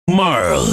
Marl.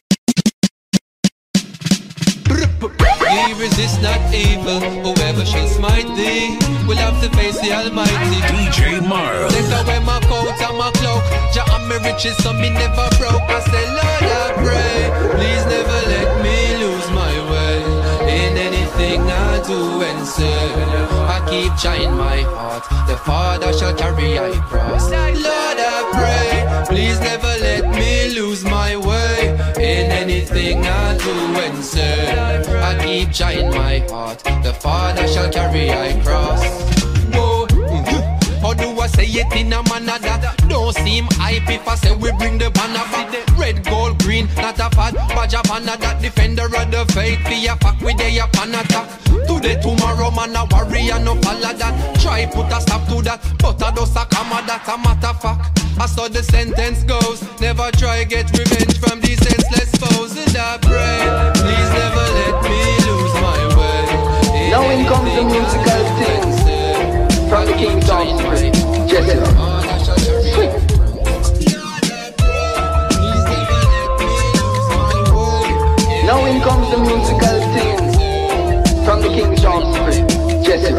Ye resist not evil, whoever shall smite thee will have to face the Almighty. DJ Marl. Take away my coat and my cloak, Jah and me riches so me never broke. I say Lord I pray, please never let me lose my way in anything I do and say. I keep trying my heart, the Father shall carry I cross. Lord I pray, please never let me lose my way in anything I do and say. I keep trying my heart, the Father shall carry I cross. Whoa. How do I say it in a manner that don't seem hype if I say we bring the banner back? Red, gold, green, not a fad, badge of honor that defender of the faith. Be a fuck with the upon attack. Today, tomorrow, man, a warrior, no follow that. Try put a stop to that, but I don't suck a that a matter fact. I saw the sentence goes, never try get revenge from these senseless foes. And I pray, please never let me lose my way. Now in comes the musical things from the King's Offspring, Jesse. Now in comes the musical things from the King's Offspring, Jesse.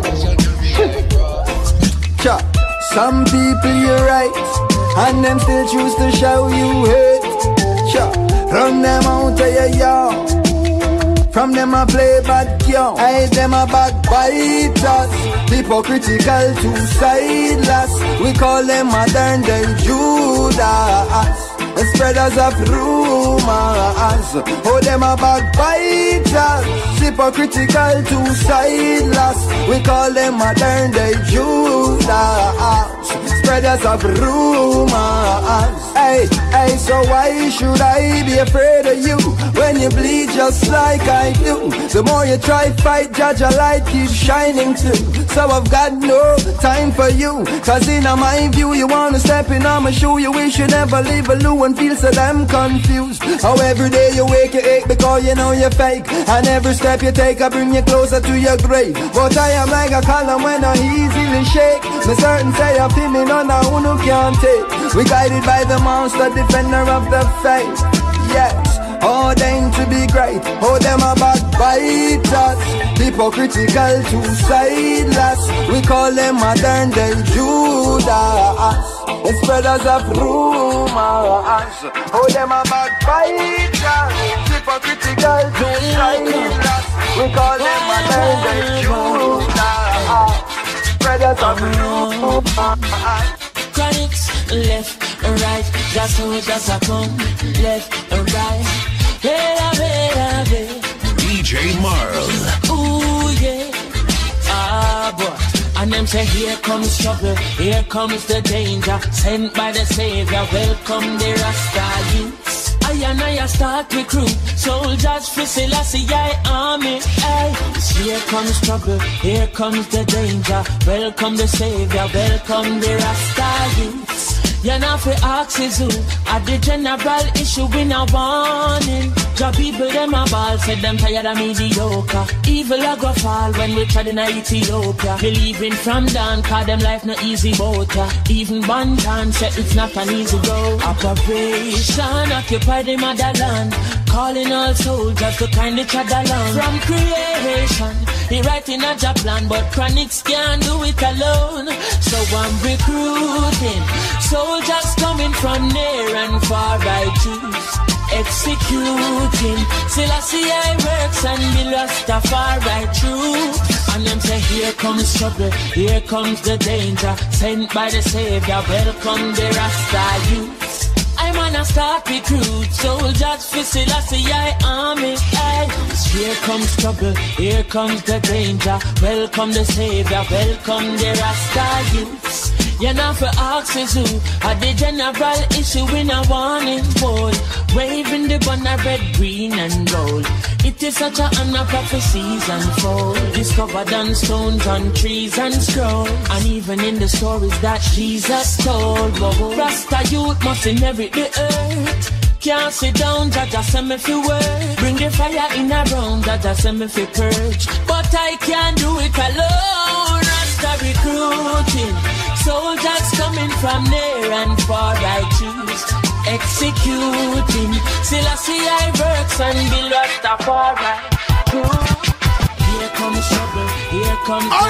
Some people you're right, and them still choose to show you hate. Run them out of your yard. From them I play bad young, I them a backbiters, hypocritical to sideless. We call them modern day Judas, the spreaders of rumors. Oh, them a backbiters, hypocritical to sideless. We call them modern day Judas, spreaders of rumors. Hey, hey, so why should I be afraid of you when you bleed just like I do? The more you try fight, judge a light keeps shining too. So I've got no time for you, cause in my view you wanna step in on my shoe. You wish you never leave a loo and feel so damn confused. How every day you wake you ache because you know you're fake, and every step you take I bring you closer to your grave. But I am like a column when I easily shake. Me certain say I feel me none of who can't take. We guided by the monster, defender of the faith. Yes, ordained to be great. Oh, them a backbiters, hypocritical to sideless. We call them modern day Judas, the spreaders of rumors. Oh, them a backbiters, hypocritical to sideless. We call them modern day Judas, spreaders of rumors. Chronics, left and right, just so just a come, left and right. DJ Marl. Ooh yeah, ah boy. And them say here comes trouble, here comes the danger, sent by the Savior. Welcome the Rasta youths. I and I start recruit soldiers for Selassie army. Hey, here comes trouble, here comes the danger. Welcome the Savior, welcome the Rasta youths. You're not for axes who at the general issue in a warning. Job people them a ball, said them tired of mediocre. Evil a go fall when we tried in Ethiopia. Believing from down, cause them life no easy boat. Even Bantan said it's not an easy go. Operation occupy the motherland, calling all soldiers to kindly trod along. From creation, he writing a job plan, but Chronics can't do it alone. So I'm recruiting soldiers coming from near and far. I choose executing Selassie works and the Rastafari true. And them say here comes trouble, here comes the danger, sent by the Savior. Welcome the Rasta youths. I'm on a start recruit soldiers for Selassie army. Hey, here comes trouble, here comes the danger. Welcome the Savior, welcome the Rasta youths. You're not for axes who at the general issue in a warning boy, waving the banner red, green and gold. It is such a honor prophecies unfold, discovered on stones, on trees and scrolls, and even in the stories that Jesus told. Whoa, Rasta youth must inherit the earth. Can't sit down, Jaja send me fi work. Bring the fire in a round, Jaja send me fi purge. But I can't do it alone. Rasta recruiting soldiers coming from near and far. I choose executing. Selassie I works and build Rastafari. Here comes trouble, here comes the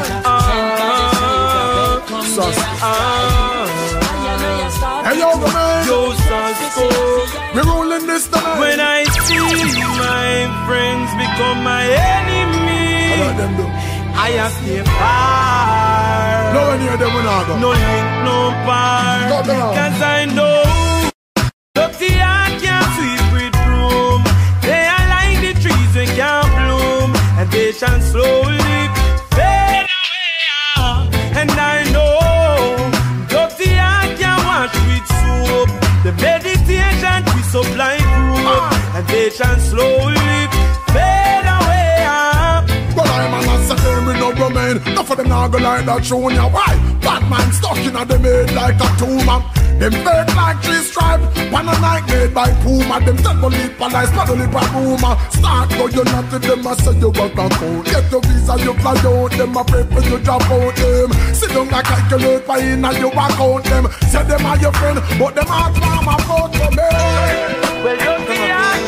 Hey yo, the man, we rolling this time. When I see my friends become my enemy, I have to far. No one near them will not go. No link, no bar. Cause I know dirty heart can't sweep with broom. They are like the trees that can't bloom, and they shall slowly fade away. And I know dirty heart can't wash with soap. The meditation we supply proof, and they shall slowly fade away. But I'm an assassin with no woman. Enough of them now go like that show ya. Why? Batman stuck in a them head like a tumor. Them fake like three stripes. Pan a night made by Puma. Them temple lip and ice paddle lip and rumor. Start go you not to them a say you got a code. Get your visa you fly out. Them a pray for you drop out them. Sit down like calculate by in and you back out them. Say them are your friend but them heart farm a vote for me. Well you see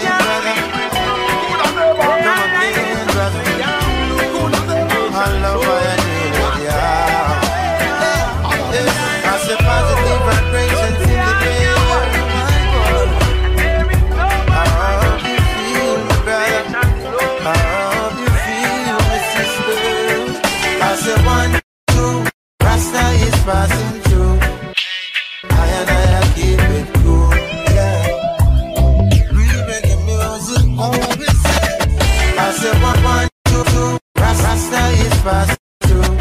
I love how you do it, yeah. I say positive vibrations in the day. I hope you feel me, brother. I hope you feel me, sister. I say 1, 2, Rasta is passing through. I keep it cool, yeah. Real reggae music, always say. I say 1, 2, 2. Rasta is passing through.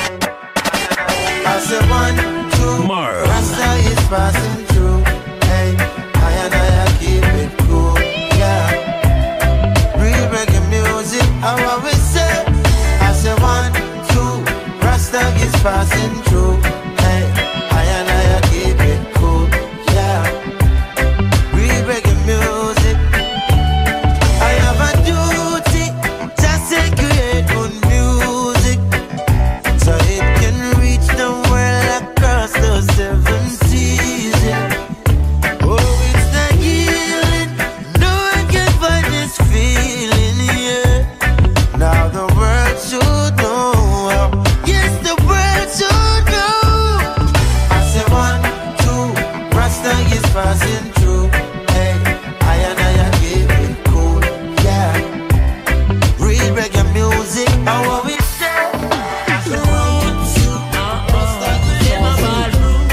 I say 1, 2. Marl. Rasta is passing through. Hey, I keep it cool. Yeah. Real reggae music, I always say. I say 1, 2. Rasta is passing through. Hey, I keep it cool. Yeah. Real reggae music. I have a duty just to create good music, so it can reach the world across those 7 seas. Oh, it's the healing. No one can find this feeling here. Now the world should know. Yes, the world should know. I say 1, 2, Rasta is passing through. Hey, I keep it cool. Yeah. Real reggae music, how we say. Roots, Rasta is passing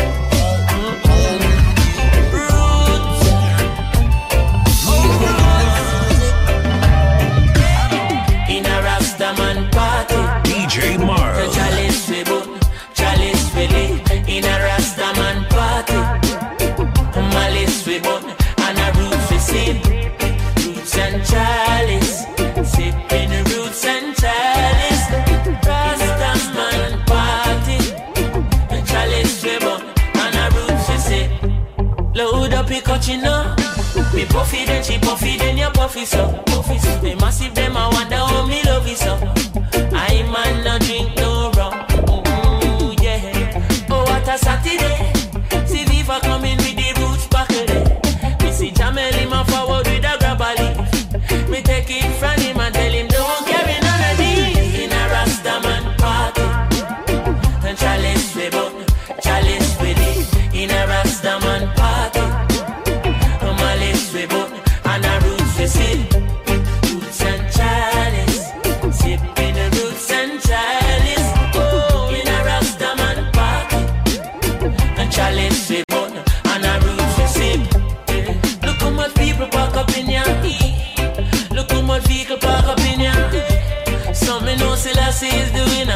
through. In a Rastaman party, DJ Marl. Chalice we boom, chalice we lit. In a Rastaman party, malice we boom, and a roots we sip. Roots and chalice, sipping roots and chalice. Rastaman party, chalice we boom, and a roots we sip. Load up your cochino. Me puffy then she puffy then you puffy so. Me massive them I wonder how me love you so. I man no drink no rum. Ooh, yeah. Oh what a Saturday. See Viva coming with the roots back there. Me see Jamel him a forward with a grab a leaf. Me take it from him and tell him don't carry none of these. In a Rastaman party, and chalice we bun, chalice we lit. In a Rastaman party, malice we bun, and a roots we sip. Roots and chalice, sipping the roots and chalice. Oh, in a Rastaman party, and chalice we bun, and a roots we sip. Look how much people park up in here. Look how much vehicle park up in here. Some me know Selassie is doing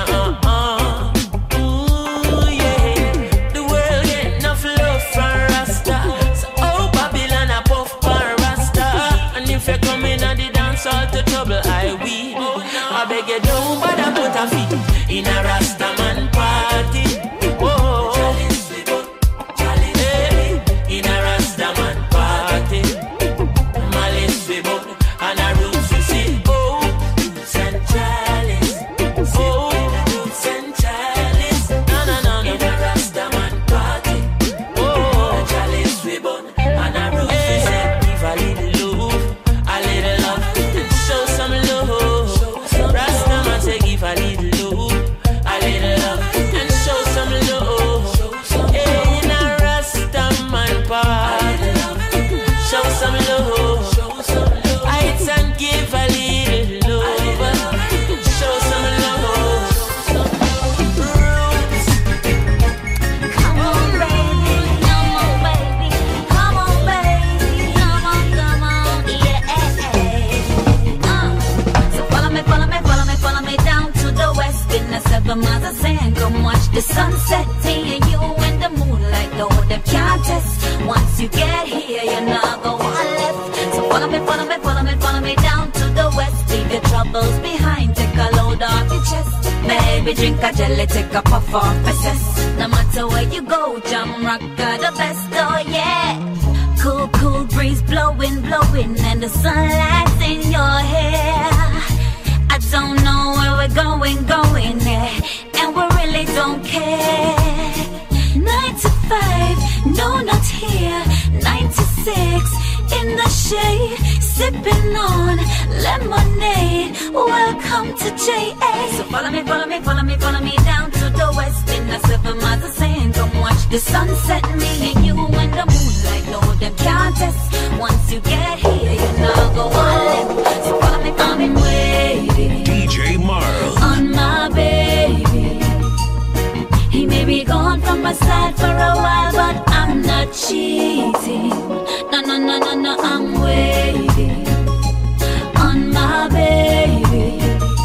Ooh, yeah. The world get enough love from Rasta. So, oh, Babylon a puff for Rasta. And if you come in and the dance all to trouble, I will. I beg you don't bother put a feet in a Rastaman party. Oh, hey, in a Rastaman party. Malice we bun, and a roots we see. Oh, roots and chalice. Oh, roots and chalice. No, no, no, no. In a Rastaman party. Oh, chalice we bun, sunset, me and you in the moonlight, no them can't test. Once you get here, you're not go on left. So follow me, follow me, follow me, follow me down to the west. Leave your troubles behind, take a load off your chest. Baby, drink a jelly, take a puff off a cess. No matter where you go, Jam Rock got the best, oh yeah. Cool, cool breeze blowing, blowing, and the sunlight's in your hair. I don't know where we're going, going there, and we really don't care. 9 to 5, no, not here. 9 to 6, in the shade, sipping on lemonade. Welcome to JA. So follow me, follow me, follow me, follow me down to the west. In the 7 miles of sand, come watch the sunset. Me and you in the moonlight, no them can't test. Once you get here, you know go on left. So follow me, I'm waiting. DJ Marl On my baby. He may be gone from my side for a while, but I'm not cheating. No, no, no, no, no, I'm waiting on my baby.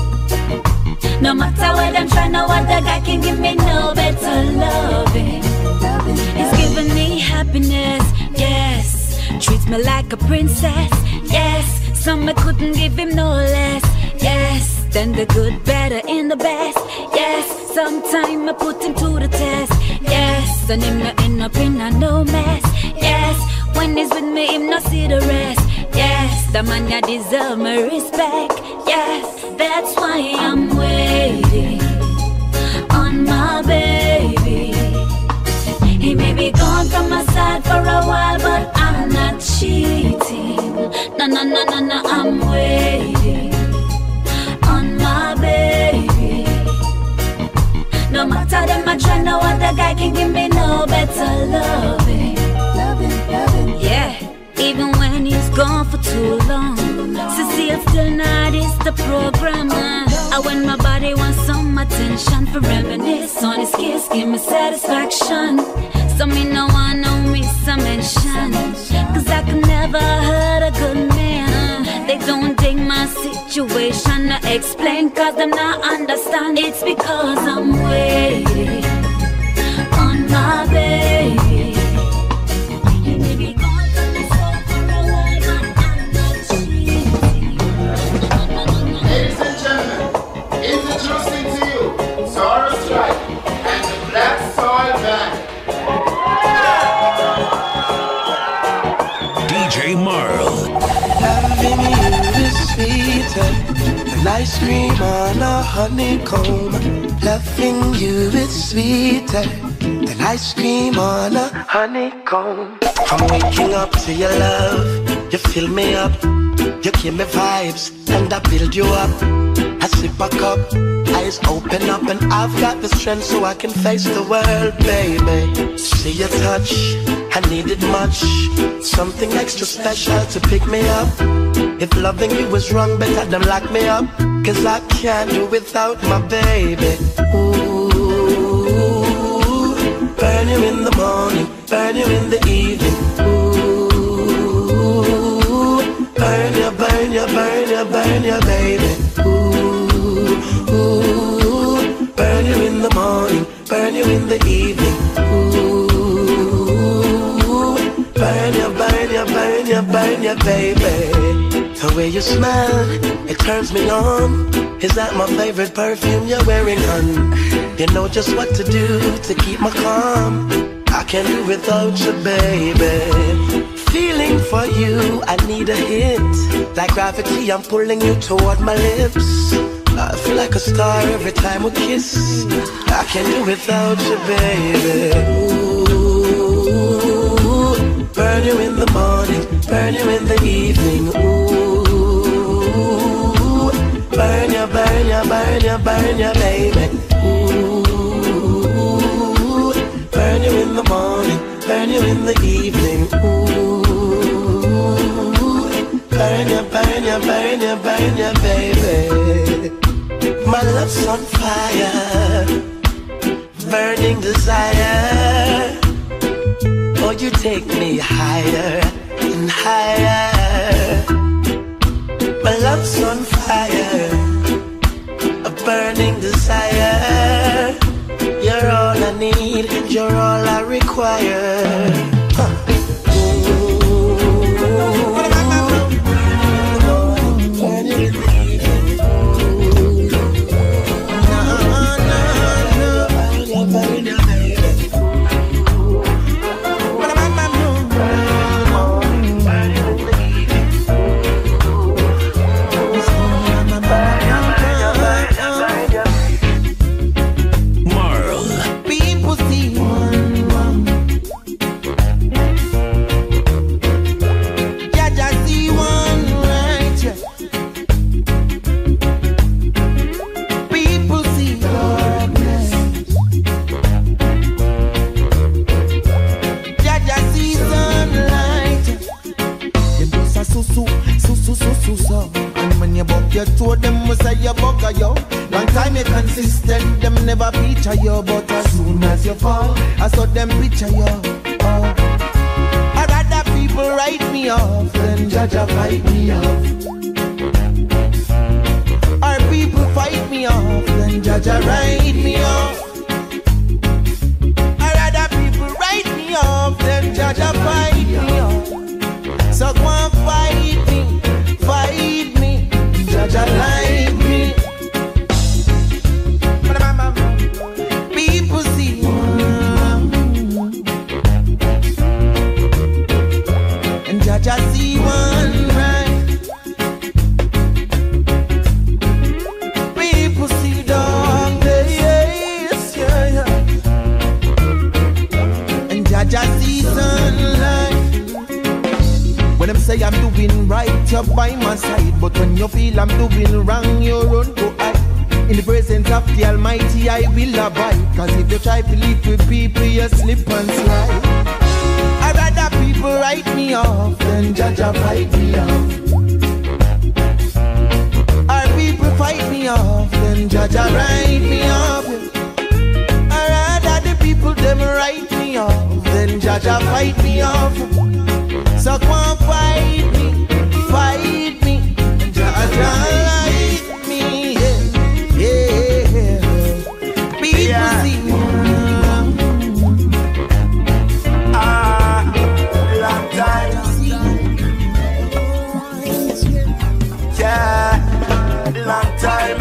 No matter where them try, no other guy can give me no better loving. He's giving me happiness, yes. Treats me like a princess, yes. Some I couldn't give him no less, yes. Then the good, better, and the best, yes. Sometime I put him to the test, yes. And him not end up in a no mess, yes. When he's with me, him not see the rest, yes. The man ya deserve my respect, yes. That's why I'm waiting on my baby. He may be gone from my side for a while, but I'm not cheating. No, no, no, no, no, I'm waiting on my baby. No matter them I try, no other guy can give me no better loving. Yeah, even when he's gone for too long, Cecile still not is the programmer. When my body wants some attention, for reminisce on his kiss, give me satisfaction. So me no one no miss a mention, cause I could never hurt a good man. They don't take my situation to explain, cause them not understand. It's because I'm waiting on my baby. You may be gone from the soul for a while, but I'm not cheating. Ladies and gentlemen, introducing to you Zara Strike and the Black Soil Band. DJ Marl Loving you is sweeter than ice cream on a honeycomb. Loving you is sweeter than ice cream on a honeycomb. I'm waking up to your love, you fill me up, you give me vibes and I build you up. I sip a cup, eyes open up, and I've got the strength so I can face the world, baby. See your touch, I need it much. Something extra special to pick me up. If loving you was wrong, better than lock me up, cause I can't do without my baby. Ooh, burn you in the morning, burn you in the evening. Ooh, burn you, burn you, burn you, burn you, baby. Ooh, burn you in the morning, burn you in the evening. Ooh, burn you, burn you, burn you, burn you, baby. The way you smell, it turns me on. Is that my favorite perfume you're wearing, hun? You know just what to do to keep my calm. I can't do without you, baby. Feeling for you, I need a hit. Like gravity, I'm pulling you toward my lips. I feel like a star every time we kiss. I can't do without you, baby. Ooh, burn you in the morning, burn you in the evening. Ooh, burn you, burn you, burn you, burn you, baby. Ooh, burn you in the morning, burn you in the evening. Ooh, burn you, burn you, burn you, burn you, baby. My love's on fire, burning desire. Oh, you take me higher and higher. My love's on fire, a burning desire. You're all I need. too so. And when you buck your toe, them will say you bugger yo. Long time you consistent, them never feature you. But as soon as you fall, I saw them picture you. Oh. I'd rather people write me off than judge a fight me off. Or people fight me off than judge a write me off. I'd rather people write me off than judge a fight me off. So go and fight me, judge a like me. People see and judge a see one right. People see dark days, yeah. And judge a see sunlight. When them say I'm doing right, you're by my side. But when you feel I'm doing wrong, you run to hide. In the presence of the Almighty, I will abide. Cause if you try to live with people, you slip and slide. I'd rather people write me off than judge a fight me off. Or people fight me off than judge a write me off. I'd rather the people them write me off than judge a fight me off. So come on, fight me, judge like me, yeah. People see long time, yeah, long time.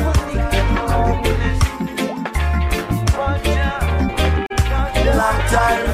Long time.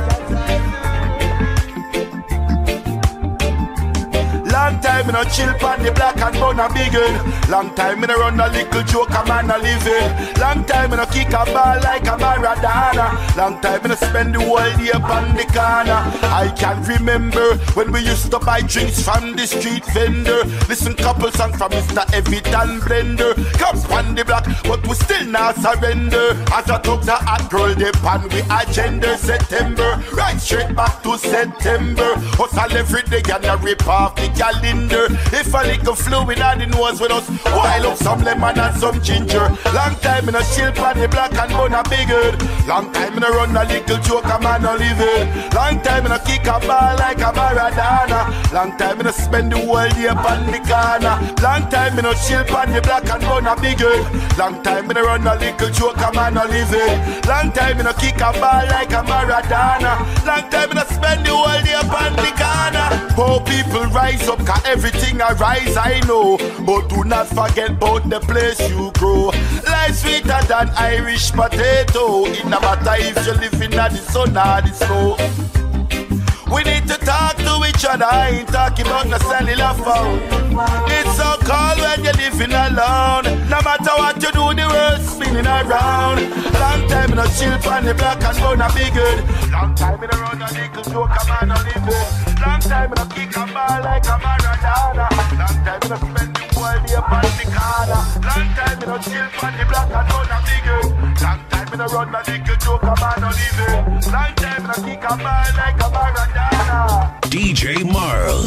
Long time me no chill pon the black and bun a biggin. Long time me no run a little joke a man a living. Long time me no kick a ball like a Maradona. Long time me no spend the whole day upon the corner. I can remember when we used to buy drinks from the street vendor. Listen couple songs from Mr. Evitan Blender. Comes pon the block but we still not surrender. As I talk the hot girl they pan we agenda September. Right straight back to September. Hustle every day and a rip off the calendar. If a little fluid on the nose with us, while up some lemon and some ginger. Long time in a chill pan the black and bun a bigger. Long time in a run a little joke a man a living. Long time in a kick a ball like a Maradona. Long time in a spend the whole day upon the corner. Long time in a chill pan the black and bun a bigger. Long time in a run a little joke a man a living. Long time in a kick a ball like a Maradona. Long time in a spend the whole day upon the corner. Poor people rise up, cause everything I rise I know. But do not forget about the place you grow. Life sweeter than Irish potato. It no matter if you live in the sun or the snow. We need to talk to each other. I ain't talking about the cellular phone. It's so cold when you're living alone. No matter what you do, the world's spinning around. Long time in a chill pan the black and bun a big good. Long time in a run a little joke a man a living. Long time in a kick a ball like a Maradona. Long time in a spend the whole day upon the corner. Long time in a chill pan the black and bun a big good. Long time in a run a little joke a man a living. Long time in a kick a ball like a Maradona. DJ Marl.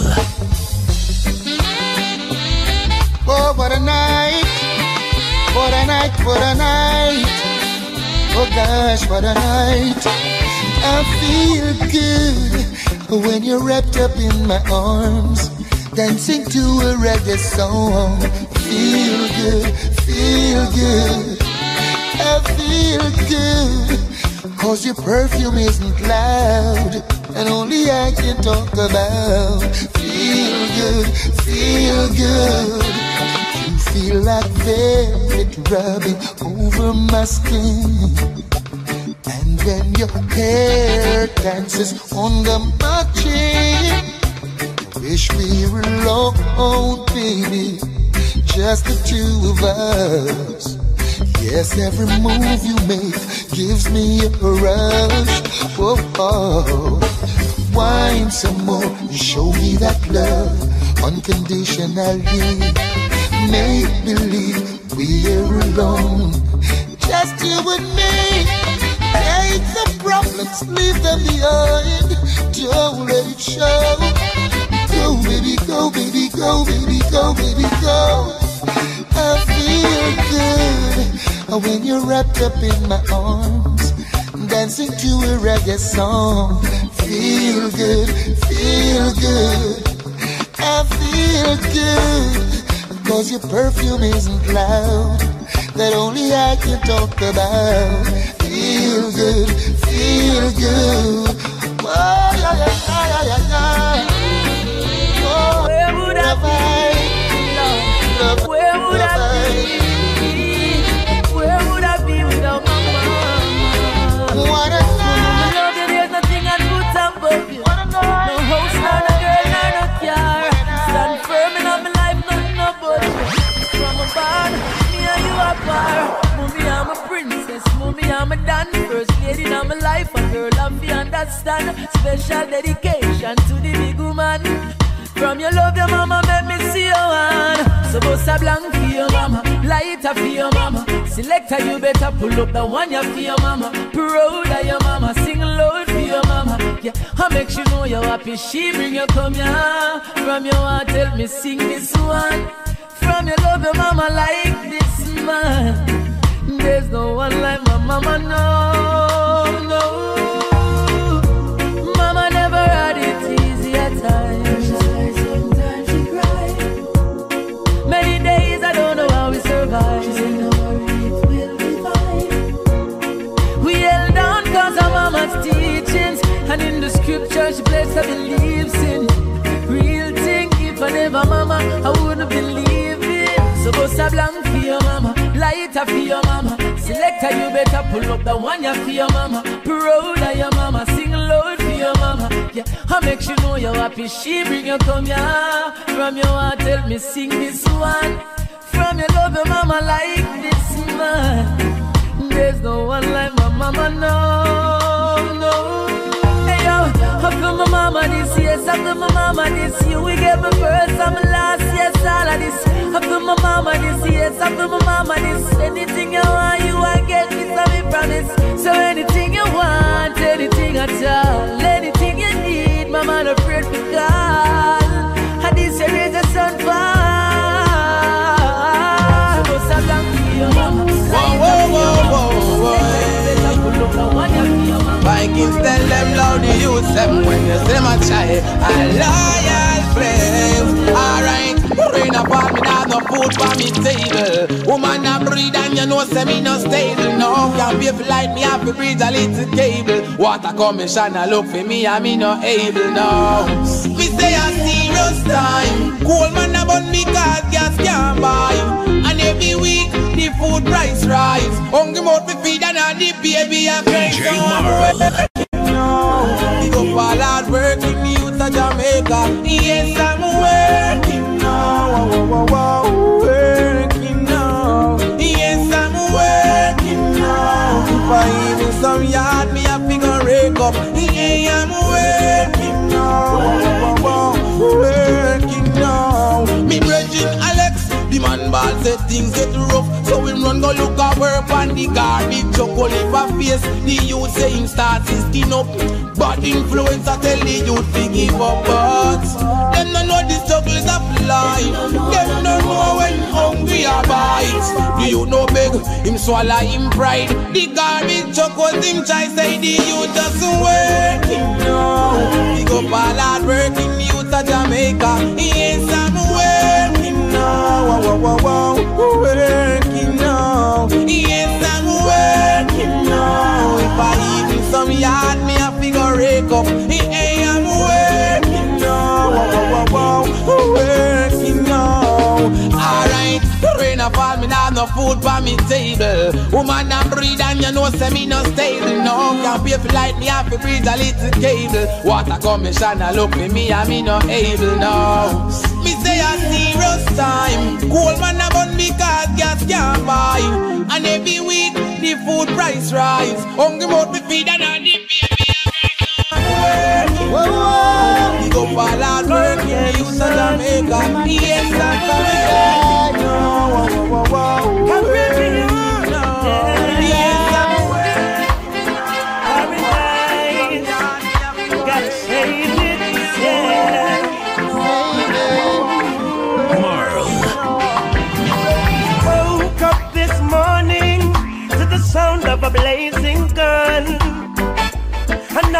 Oh, what a night. What a night, what a night. Oh gosh, what a night. I feel good when you're wrapped up in my arms, dancing to a reggae song. Feel good, feel good. I feel good, cause your perfume isn't loud, and only I can talk about. Feel good, feel good. You feel like velvet rubbing over my skin, and when your hair dances under my chin, wish we were alone, baby, just the two of us. Yes, every move you make gives me a rush. Whoa, oh. Wine some more, show me that love unconditionally. Make believe we're alone, just you and me. Take the problems, leave them behind. Don't let it show. Go, baby, go, baby, go. go, baby, go, baby, go. I feel good when you're wrapped up in my arms, dancing to a reggae song. Feel good, feel good. I feel good, cause your perfume isn't loud, that only I can talk about. Feel good, feel good. Oh, yeah, yeah, yeah, yeah, yeah. Oh, where would I be? Love, where would I be? Where would I be without my mama? What a night. Love you, there's nothing I'd put above you. No house, not a girl, not a car. Stand firm in my life, nothing about you. From a barn, me and you apart. Mommy, I'm a princess. Mommy, I'm a dan. First lady in my life, a girl of you understand. Special dedication to the big woman. From your love, your mama make me see your hand. So bust a blank for your mama, lighter for your mama. Selector, you better pull up the one you for your mama. Proud of your mama, sing loud for your mama. Yeah, I make you know you're happy. She bring you come here. From your heart, tell me sing this one. From your love, your mama like this man. There's no one like my mama, no, no. Mama never had it easy at times. Sometimes she cried. Many days I don't know how we survived. She said, don't worry, it will be fine. We held on cause of mama's teachings, and in the scripture she placed her beliefs in. Real thing, if I never mama, I wouldn't believe it. So bust a blank for your mama, lighter for your mama. Selector, you better pull up the one you for your mama. Proud of your mama, sing loud for your mama. Yeah, I make you know you're happy. She bring you come here. From your heart, tell me sing this one. From your love, your mama like this man. There's no one like my mama, no, no. Hey yo, I feel my mama this year, I feel my mama this year. We gave me first and my last, yes, all of this. I feel my mama this year, I feel my mama this. Anything you want, you want get this, I promise. So anything you want, anything at all, anything you need, mama not afraid to call. And this year is a sunfall. So go stop down to your mama. Whoa, whoa, whoa, whoa. Vikings tell them loud, you use them when you say my child. A loyal flame. Alright, rain upon me, now no food for me table. Woman a breed and you know say me no stable. No, can't be for light, me have to breathe a little cable. Water commission a look for me and me no able now. Me say a serious time. Cold man a bun because gas can't buy. And every week the food price rise. Hungry mouth to feed and all the baby a cry. DJ Marl. Big up all hard working youth of Jamaica. Yes, I'm working now. Working now. Yes, I'm working now. If I even some yard, me a figure rake up. Yeah, I'm working now. Working now. Me brethren Alex, the man ball said things get rough. So him run go look at work on the garbage truck. Only for face, the youth say him start his skin up. Bad influence I tell the youth to give up. But them don't know the struggle is of life. Them don't know when hungry or bite. Do you know big? Him swallow him pride. The garbage truck was him try say the youth just working now. Big up all hard working youth of Jamaica. Yes, I'm working now. Working now. Yes, I'm working now. If I even some yard, me a figure rake up. Hey, I'm working now. Working now. Alright, rain a fall, me now no food for me table. Woman a breed and you know say me no stable. No, can't pay for light, me have to breathe a little cable. Water commission a look for me and me no able now. Me say a serious time. Cold man a bun because gas can't buy. And every week the food price rise. Hungry mouth to feed and all the baby a working. Big up all hard work, yeah, you of Jamaica. Yes, I'm working. I'm working. Yes, I'm working. Gotta save it, yeah.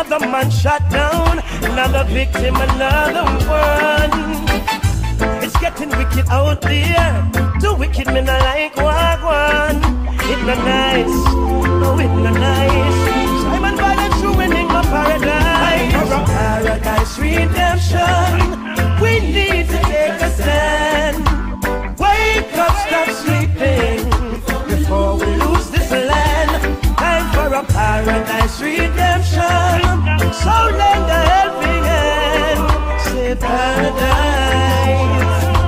Another man shot down, another victim, another one. It's getting wicked out there. Too wicked, me not like wagwan. It's not nice, no, it's not nice. Simon Violence ruining my paradise. For a paradise redemption, we need to take a stand. Wake up, stop sleeping before we lose this land. Time for a paradise redemption. So lend a helping hand. Say paradise,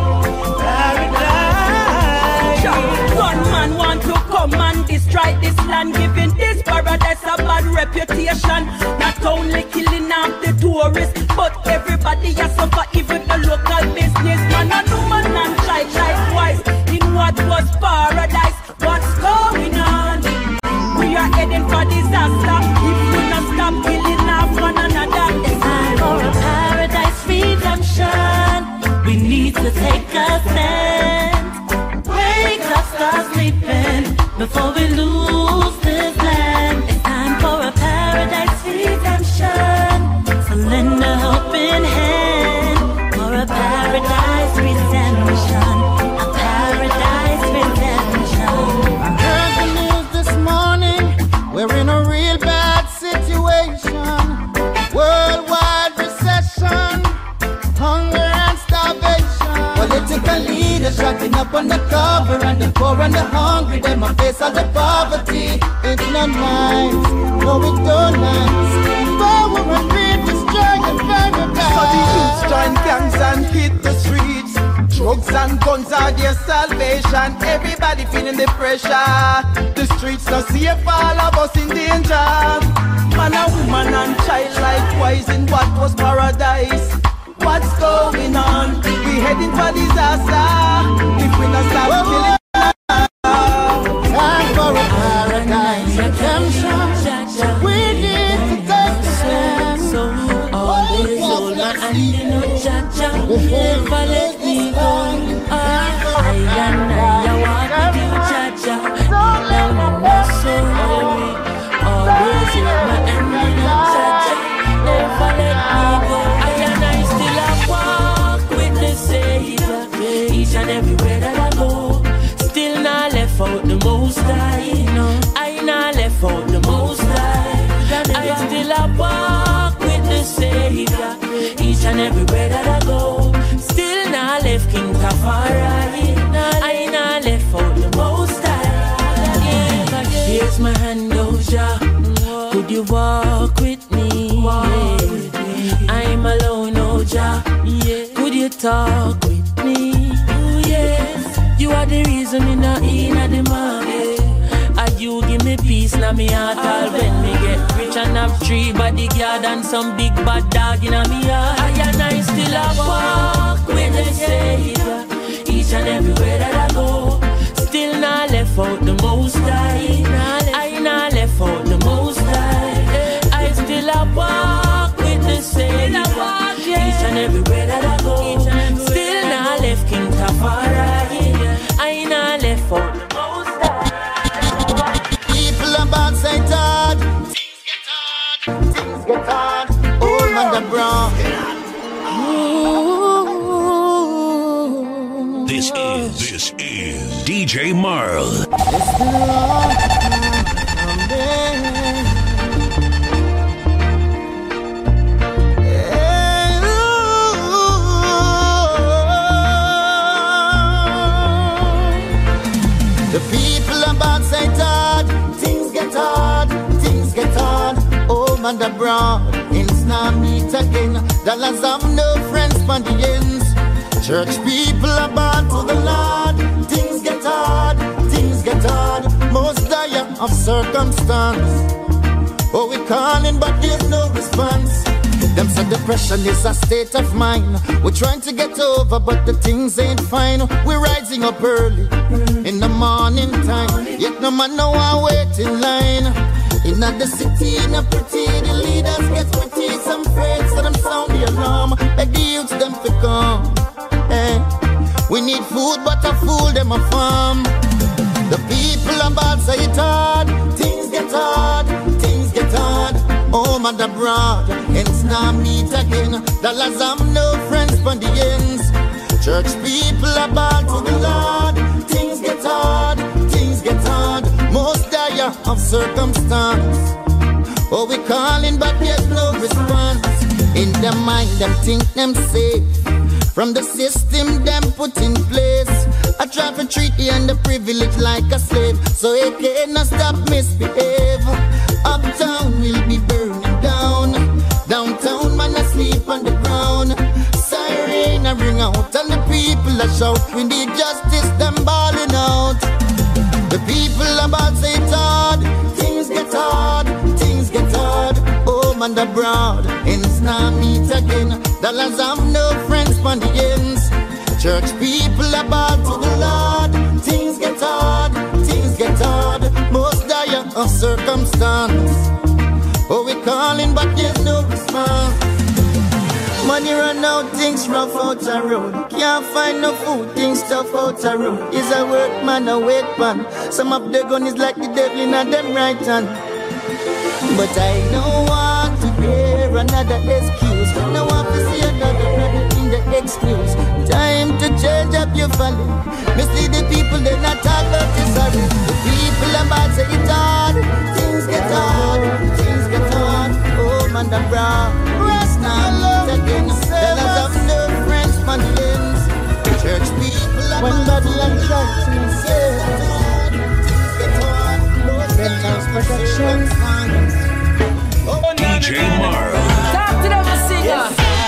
paradise. One man want to come and destroy this land, giving this paradise a bad reputation. Not only killing off the tourists, but everybody has suffer, even the local businessman. And woman and child likewise in what was paradise. What's going on? We are heading for disaster if we not stop killing off one another. It's time for a paradise redemption. We need to take a stand. Wake up, start sleeping before we lose this land. It's time for a paradise redemption. So lend a helping hand for a paradise redemption. A paradise redemption. I heard the news this morning. We're in a real bad situation. Worldwide recession, hunger and starvation. Political leaders shutting up on the cover, and the poor and the hungry, they must face all the poverty. It's not nice, no it don't nice. Power and greed destroy the paradise. So the youths join gangs and hit the streets. Drugs and guns are their salvation. Everybody feeling the pressure. The streets not safe, all of us in danger. Man and woman and child likewise in what was paradise. What's going on? We heading for disaster if we not stop killing. Time for a paradise redemption. We need to take a stand. All this old man and you know cha-cha, never let me go. I walk with you cha-cha, down in my soul. Always in my end, you know cha-cha, never let me go. I still a walk with the Savior, each and everywhere that I go. Still not left out the Most High, no. I not left out the Most High. I still a walk with the Savior, each and everywhere that I go. Still not left King Tafari, I not left out the Most High. Here's my hand, oh Jah, could you walk with me? I'm alone, oh Jah, could you talk with me? Oh yes, you are the reason me not in at the market. And you give me peace now me heart. All when me get rich and have 3 bodyguard and some big bad dog in me heart. I and I still a walk with the Savior, each and everywhere that I go. Still not left out the Most High, I not left out the Most High. I still a walk with the Savior, each and everywhere that I go. Still not left King Tafari, I not left out the Most High. People about St. Todd, things get hard. Old man the brown. This is DJ Marl. The people about St. Todd, things get hard, things get hard. Oh man the brown, ends now meet again. Dollars have no friends for the ends. Church people are born to the Lord. Things get hard, things get hard. Most dire of circumstance. Oh, we calling, but there's no response. Them said depression is a state of mind. We're trying to get over, but the things ain't fine. We're rising up early in the morning time. Yet no man know I wait in line. In the city, in a pretty, the leaders get pretty. Some afraid, so them sound the alarm. Beg the youths them to come. Hey. We need food, but a fool them a farm. The people about say it hard. Things get hard, things get hard. Oh home and abroad. Ends now meet again. Dollars have no friends from the ends. Church people are bad to the Lord. Things get hard, things get hard. Most dire of circumstance. Oh, we calling but there's no response. In their mind, them think them safe from the system them put in place. I try to treat the underprivileged like a slave, so it cannot stop misbehave. Uptown will be burning down. Downtown man asleep on the ground. Siren a ring out and the people a shout. We need justice, them balling out. The people about say it hard. Things get hard, things get hard. Home and abroad, ends now meet again. Dollars have no friends from the ends. Church people about to the Lord. Things get hard, things get hard. Most dire of circumstance. Oh, we calling but there's no response. Money run out, things rough out the road. Can't find no food, things tough out the road. Is a workman a wait pan. Some of the gun is like the devil in a them right hand. But I don't want to hear another excuse. No want to see another in the excuse. Time to change up your folly. Mislead the people, they not talk about this sorry. The people about say it hard. Things get hard, things get hard. Oh man, the brown. Rest now again. Then I have no friends, man, ends. Church people about when Babylon tries to say DJ Marl. Talk to them, singer.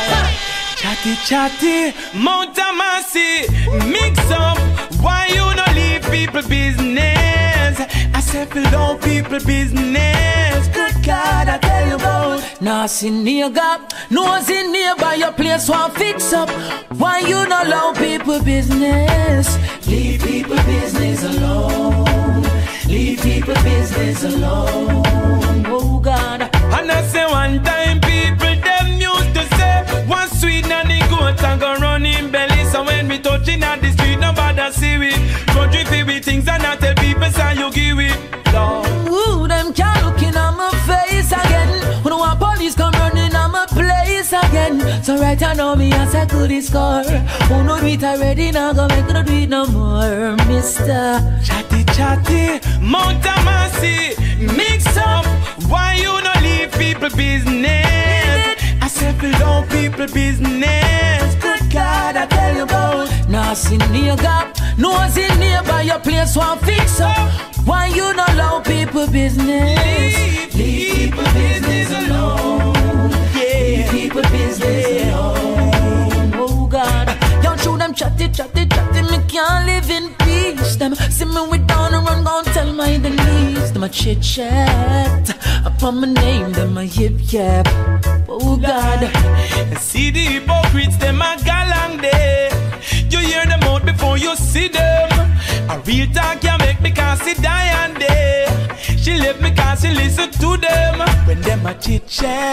Chatty, chatty, Mount Amasi. Mix up, why you no leave people business? I said, below people business. Good God, I tell you about. Nah, sin near gap, nose in nearby your place one fix up. Why you no allow people business? Leave people business alone. Leave people business alone. Oh God. And I say one time people them used to say one sweet nanny goat and go run in belly. So when we touching at the street nobody see we. Country feel with things and I tell people say you give it. Ooh, them can't look in on my face again. When one police come running on my place again. So right now me as I could score. Who know do it already now go make no do it no more, mister. Chatty chatty, Mount Amasi. Mix up, why you no leave people business? I said below people business. Good God, I tell you about. Nah, sin near gap, nose in nearby your place one fix up. Why you not allow people business? Leave people business alone. Leave people business alone. Oh God, y'all show them chatty, chatty, chatty. Me can't live in peace. Them see me with down and run, gon' tell my enemies. Them a chit chat upon my name, them a yip yap. Oh God, see the hypocrites, them a galang day. You hear them out before you see them. A real talk can make me cause she die and day. She left me cause she listen to them. When them a chit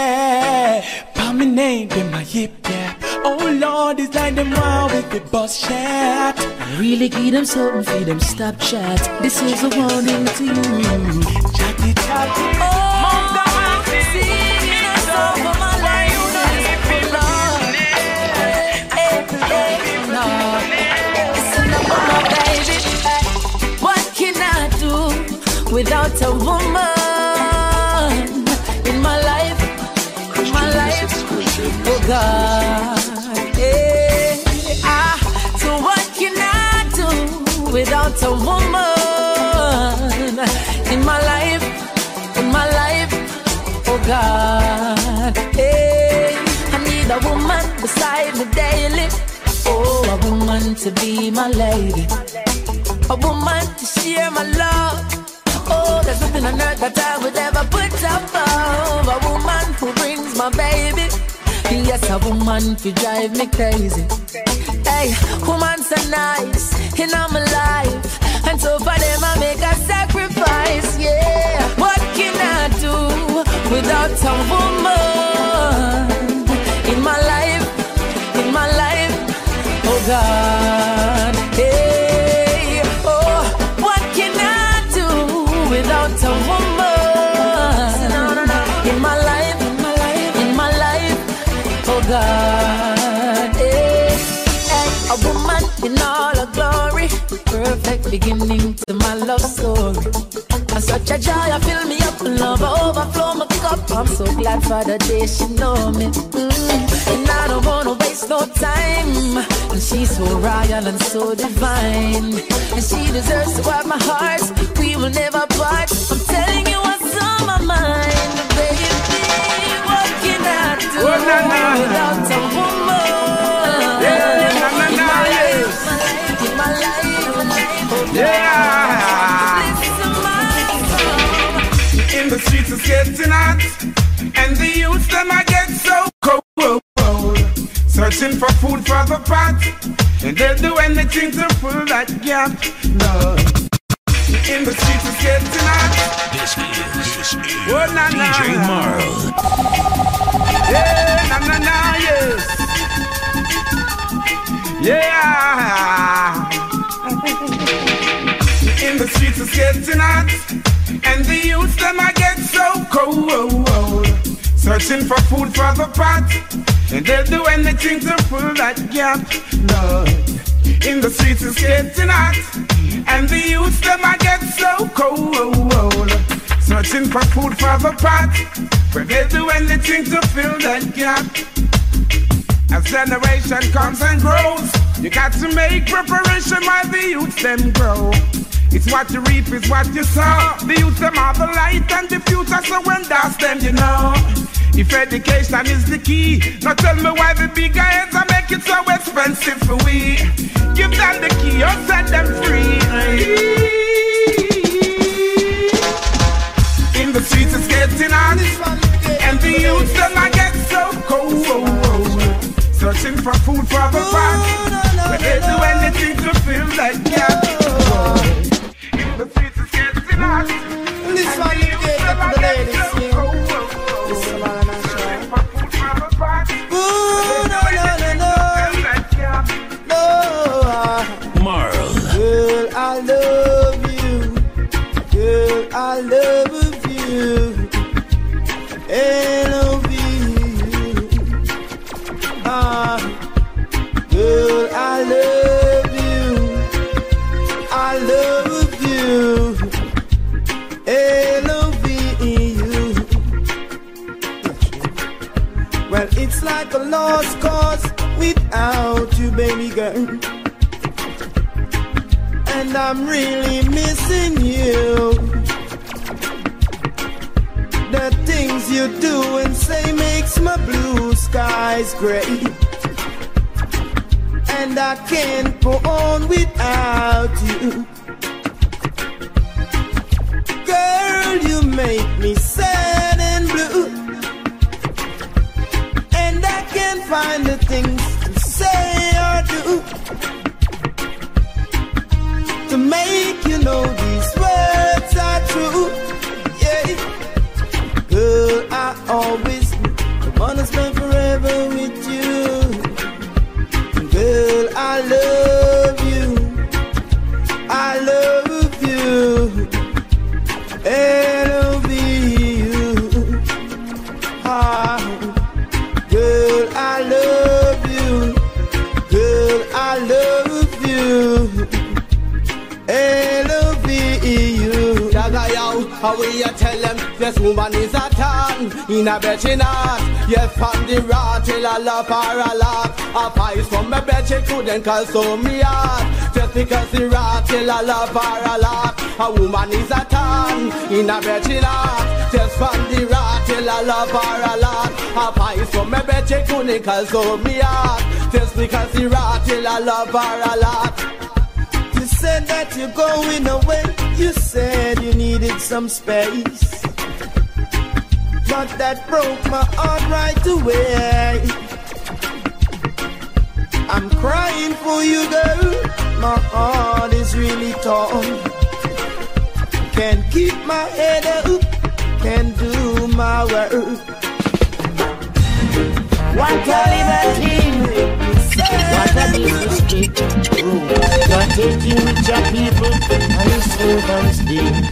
chat, by my name, them a yip yap. Oh Lord, it's like them wow with the bus chat. Really give them something for them stop chat. This is a warning to you. Chatty chatty, oh, singing a song for my life. Without a woman in my life, oh God, yeah. So what can I do without a woman in my life, oh God, yeah. I need a woman beside me daily, oh, a woman to be my lady, a woman to share my love. Oh, there's nothing on earth that I would ever put above a woman who brings my baby. Yes, a woman who drive me crazy. Hey, woman so nice in my life, and so for them I make a sacrifice. Yeah, what can I do without a woman in my life, oh God. Hey, oh, what can I do without a woman in my life, woman in all her glory. Perfect beginning to my love story. And such a joy, I fill me up, love overflow my cup. I'm so glad for the day she know me. And I don't wanna waste no time. And she's so royal and so divine. And she deserves to have my heart. We will never part. I'm telling you what's on my mind, baby. What can I do without a woman? In the streets it's getting hot, and the youths them I get so cold. Searching for food for the pot, and they'll do anything to fill that gap. No. In the streets it's getting hot. This is DJ Marl. Yeah, yes. Yeah. In the streets it's getting hot, and the youths them I get so cold. Searching for food for the pot, and they'll do anything to fill that gap. Lord, in the streets it's getting hot, and the youths them I get so cold. Searching for food for the pot, but they'll do anything to fill that gap. As generation comes and grows, you got to make preparation while the youths them grow. It's what you reap, it's what you sow. The youth them are the light and the future, so when that's them, you know. If education is the key, now tell me why the big heads are make it so expensive for we. Give them the key or set them free. In the streets it's getting hot, and the youth them I get so cold. Searching for food for the pot, but they do anything to fill that gap. The streets is getting hot. This one you gave to the ladies. This is man and no. Marl. Girl, I love you. Girl, I love you. L-O-V-U. Girl, I love you. I love you. L-O-V-E-U. Well, it's like a lost cause without you, baby girl. And I'm really missing you. The things you do and say makes my blue skies gray. And I can't go on without you. Girl, you make me sad and blue. And I can't find the things to say or do to make you know these words are true. Yeah. Girl, I always wanna spend forever with you. Girl, I love you. I love you. L-O-V-U. Girl, I love you. Girl, I love you. L-O-V-U. Jaga yow, how will you tell them this woman is a tan in a bed she not? Yes, from the rat till I love her a lot. A piece from my bed she couldn't console me heart. Just because the rat till I love her a lot. A woman is a tan in a bed she not. Just from the rat till I love her a lot. A piece from my bed she couldn't console me heart. Just because the rat till I love her a lot. You said that you're going away. You said you needed some space. But that broke my heart right away. I'm crying for you, girl. My heart is really torn. Can't keep my head up. Can't do my work. What a liberty, what a disrespect. You're taking with your people and his servants did.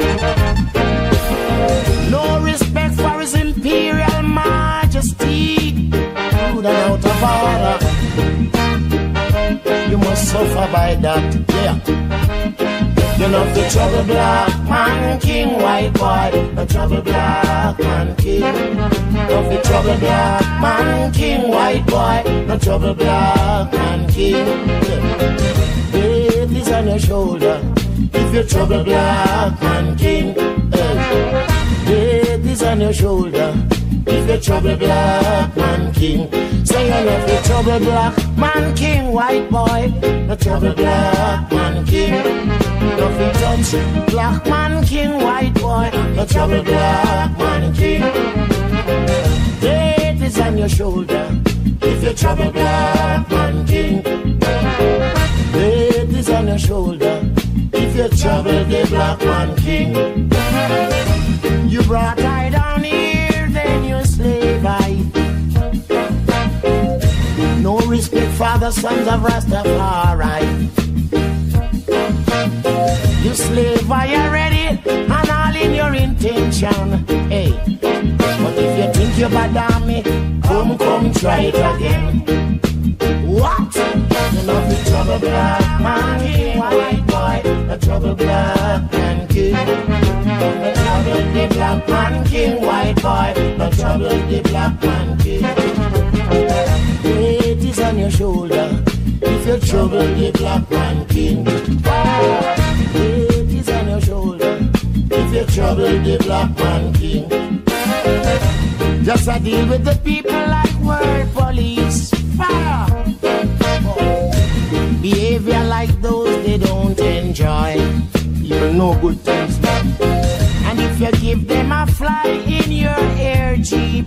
No respect for his imperial majesty. Rude and out of order. You must suffer by that. Yeah. You know the trouble black man king, white boy, the trouble black man king. Love the trouble black man king, white boy, the trouble black man king. Weight is on your shoulder, if you trouble black man king. Weight is on your shoulder, if you trouble black man king. Say I love the trouble black man king, white boy, the trouble black man king. Love the touch black man king, white boy, the trouble black man king. Weight is on your shoulder, if you trouble black man king. Weight is on your shoulder, if you trouble the black man king. You brought I down here, then you slave I. No respect for the sons of Rastafari. You slave I already, and all in your intention. Hey, but if you think you're bad on me, come try it again. What? You know the trouble black man king, white boy, the trouble black man king. The trouble the black man king, white boy, the trouble the black man king. Weight is on your shoulder, if you trouble the black man king. Weight is on your shoulder, if you trouble the black man king. Just a deal with the people like world police. Fire! Behavior like those they don't enjoy. Even no good things. And if you give them a fly in your air jeep,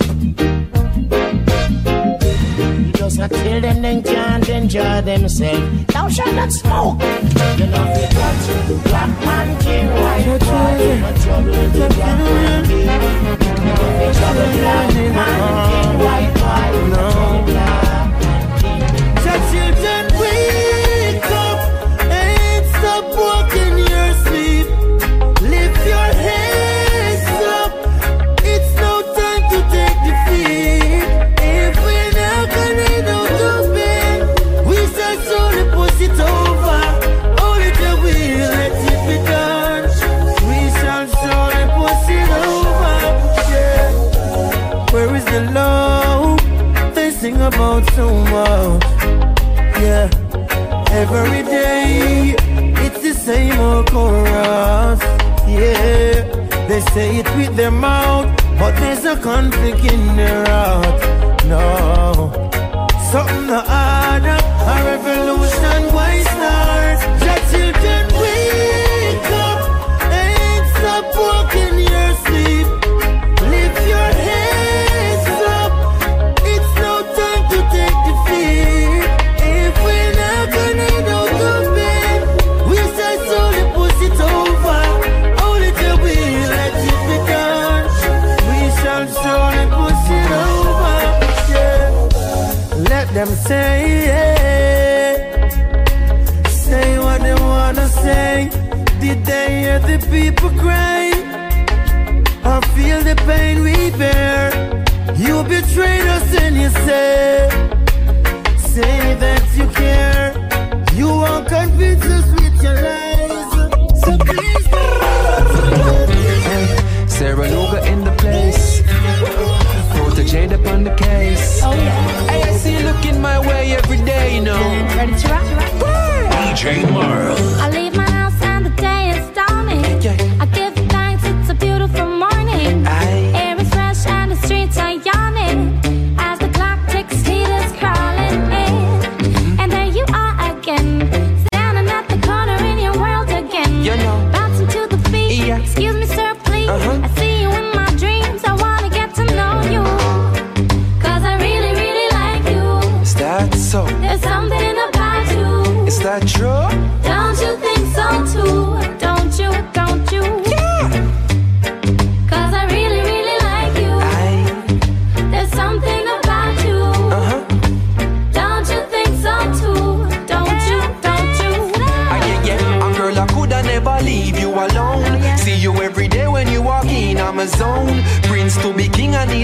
you just tell them they can't enjoy themselves. Thou shalt not smoke. You know the touch black man king, white boy, the trouble the black man king. You know the trouble black man king, white boy, the trouble black man king. So children, wake up and stop walking your sleep. Lift your hands up. It's no time to take defeat. If we're not gonna do the bed, we shall slowly push it over. Only the will let it be done. We shall slowly push it over. Yeah. Where is the love they sing about so much? Yeah. Every day it's the same old chorus. Yeah. They say it with their mouth, but there's a conflict in their heart. No, something to add up, a revolution why start? The children wake up and stop walking your sleep. Lift your hands up. It's no time to take defeat. If we're not gonna do the bed, we shall slowly push it over. Only till we let it be done. We shall slowly push it over. Yeah. Let them say, yeah. Say what they wanna say. Did they hear the people cry? Or feel the pain we bear? You betrayed us and you say that you care. You won't convince us with your lies. So please Sarah Luga in the place. Protégé upon the case. Oh yeah. Hey, I see you looking my way every day, you know. Ready to rock? DJ Marl. I leave my house and the day is dawning. I give thanks, it's a beautiful morning. Air is fresh and the streets are yawning. As the clock ticks, heat is crawling in. And there you are again, standing at the corner in your world again. You know. Bouncing to the beat. Excuse me, sir, please. I see you in my dreams. I wanna get to know you. 'Cause I really, really like you. Is that so? There's something about you. Is that true? Don't you think so too? Don't you? Yeah. 'Cause I really, really like you. There's something about you. Don't you think so too? Don't you? Yeah. And girl, I coulda never leave you alone. See you every day when you walk in, I'm a zone. Prince to be king, I need a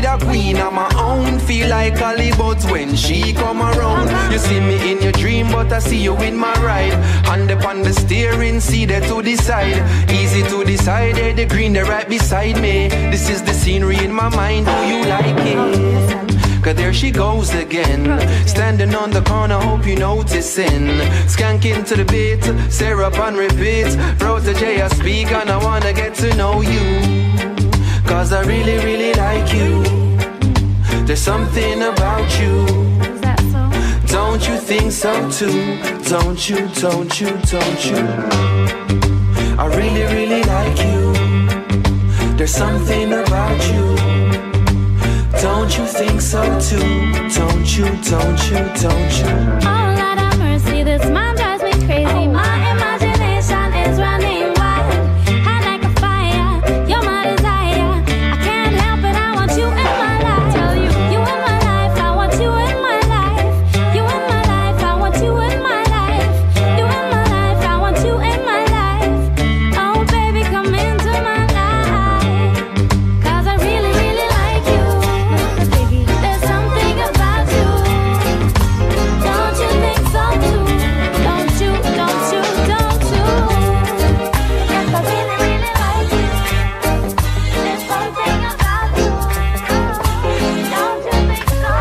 a queen of my own. Feel like Holly buds when she come around. You see me in your dream, but I see you in my ride. Hand upon the steering, see there to the side. Easy to decide, there the green, they're right beside me. This is the scenery in my mind, do you like it? Cause there she goes again, standing on the corner, hope you noticing. Skanking to the beat, syrup on repeat. Protege, I speak and I wanna get to know you. Cause I really, really like you. There's something about you. Don't you think so too? Don't you, don't you, don't you? I really, really like you. There's something about you. Don't you think so too? Don't you, don't you, don't you? Oh, Lord have mercy, this man drives me crazy. My imagination is running wild. Hot like a fire, you're my desire. I can't help it, I want you in my life. Tell you, you in my life, I want you in my life. You in my life, I want you in my life. You in my life, I want you in my life. Oh, baby, come into my life. Cause I really, really like you. There's something about you. Don't you think so too? Don't you, don't you, don't you? Yes, I really, really like you. There's something about you. Don't you think so?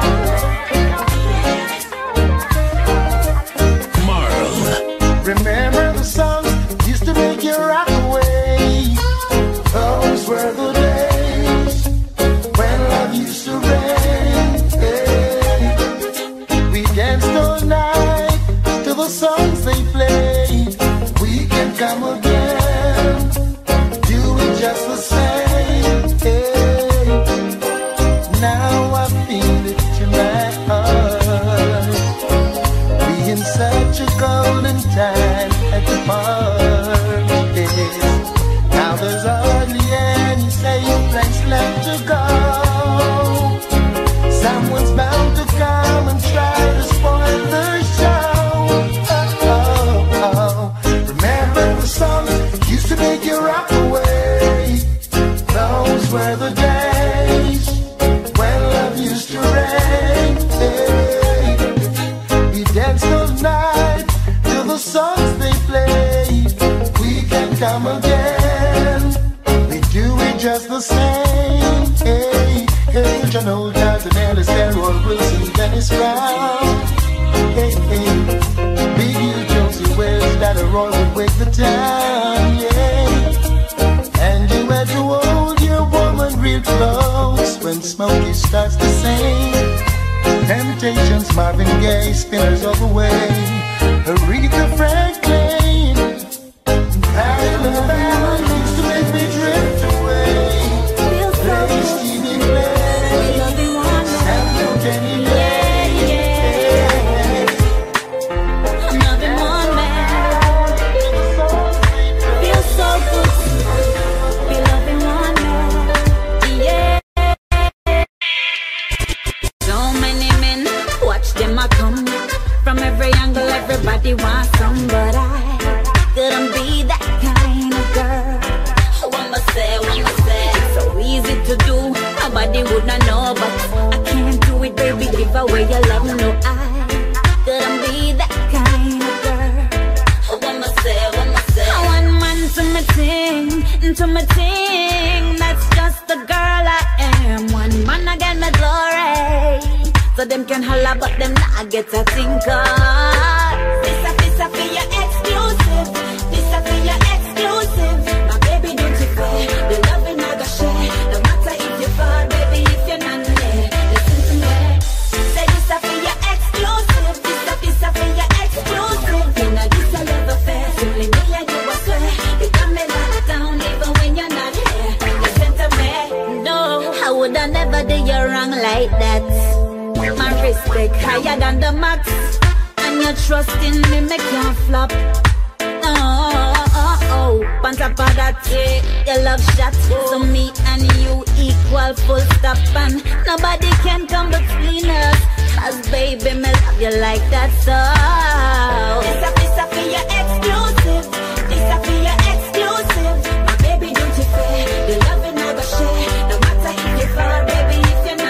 Marl. Remember the songs used to make you rock away. Those were the days when love used to reign. We danced all night to the songs they played. We can come again, do it just the same. Now I feel it in my heart. We in such a golden time at the party. Now there's hardly any safe place left to go. Someone's bound to come and try to spoil the show. Remember the songs used to make you rock away. Those were the days when love used to reign. We danced all night to the songs they played. We can come again. We do it just the same. Hey, John Old Johnson, Ellis, Elroy Wilson, Dennis Brown. Hey, Big U, Josie Wells, that a Roy would wake the town. Yeah, and you had to hold your woman real close when Smokey starts to sing. Temptations, Marvin Gaye, Spinners all the way. Aretha Franklin, Patti LaBelle used to make me drift away. Play Stevie Ray, Samuel Kenny Nothing more, man. Feels so good. Be loving one man. Yeah. So many men, watch them a come. From every angle, everybody wants some, but I couldn't be that kind of girl. What must say, it's so easy to do. Nobody would not know, but I can't do it, baby. Give away your love, no, I couldn't be that kind of girl. What must say, one man to my ting, that's just the girl I am. One man I get my glory. So them can holla, but them not get a tinker. This a for your exclusive. This a for your exclusive. My baby, don't you fear the loving I got share. No matter if you fall, baby, if you're not there. Listen to me. Say this a for your exclusive. This a for your exclusive. You know this a love affair. Simply me and you, I swear. You got me locked down even when you're not here. Listen to me. No, I would have never do you wrong like that. My respect higher than the max, and your trust in me make you flop. On top of that, your love shot. So me and you equal, full stop, and nobody can come between us. 'Cause baby, me love you like that. So this a for your exclusive. This a for your exclusive. My baby, don't you fear the loving I got share. No matter if you fall, baby, if you're not.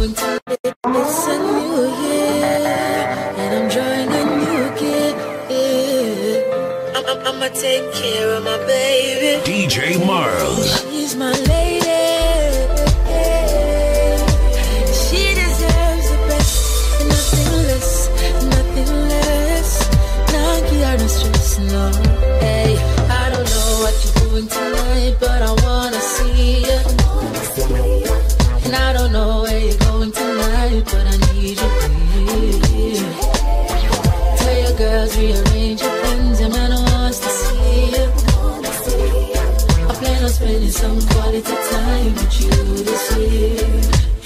doing tonight? It's a new year, and I'm drawing a new kid. I'ma take care of my baby. DJ Marls. She's my lady. She deserves the best, nothing less, nothing less. Nah, give her no stress, no. Hey, I don't know what you're doing tonight, but I wanna see you. And I don't know where you're going tonight, but I need you here. Tell your girls rearrange your plans, and man wants to see you. I plan on spending some quality time with you this year.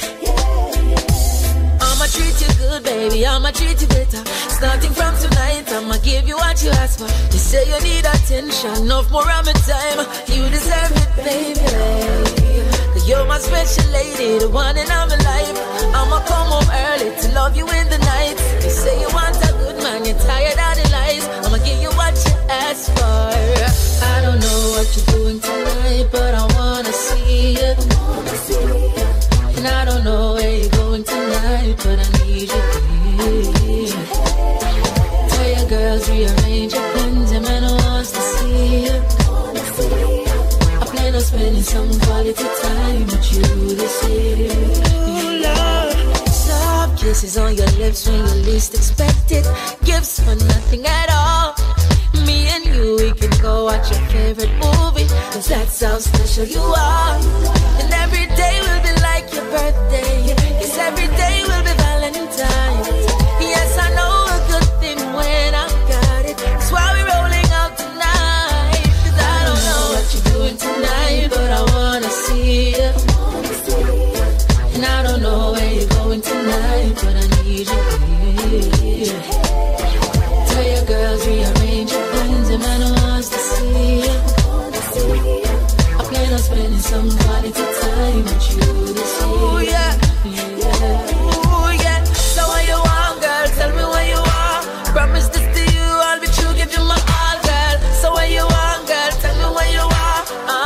I'ma treat you good, baby, I'ma treat you better. Starting from tonight, I'ma give you what you ask for. You say you need attention, enough more of my time. You deserve it, baby. Cause you're my special lady, the one in my life. I'ma come home early to love you in the night. You say you want a good man, you're tired of the lies. I'ma give you what you ask for. I don't know what you're doing tonight, but I wanna see you. And I don't know where you're going tonight, but I need you here. Tell your girls rearrange your plans, and man wants to see you. I plan on spending some quality time with you this year. Ooh, love. Soft kisses on your lips when you least expect it. Gifts for nothing at all. Me and you, we can go watch your favorite movie, cause that's how special you are. And every day will be like your birthday. Yes, every day will be Valentine's. Yes, I know a good thing when I got it. That's why we're rolling out tonight. Cause I don't know what you're doing tonight, but I wanna see you. And I don't know where you're going tonight, but I need you here. Tell your girls rearrange your plans, and man wants to see you. I plan on spending some quality time with you this year. Ooh, yeah. Ooh, yeah. So what you want, girl? Tell me what you want. Promise this to you, I'll be true, give you my all, girl. So what you want, girl? Tell me what you want.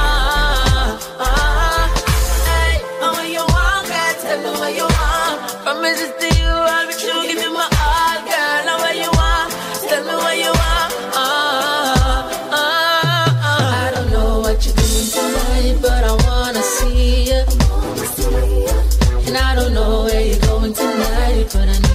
Hey, what you want, girl? Tell me what you want. Promise this to you, I'll be true, give you my all, girl. Now what you want? Tell me what you want. I don't know what you're doing tonight, but I wanna see you. And I don't know where you're going tonight, but I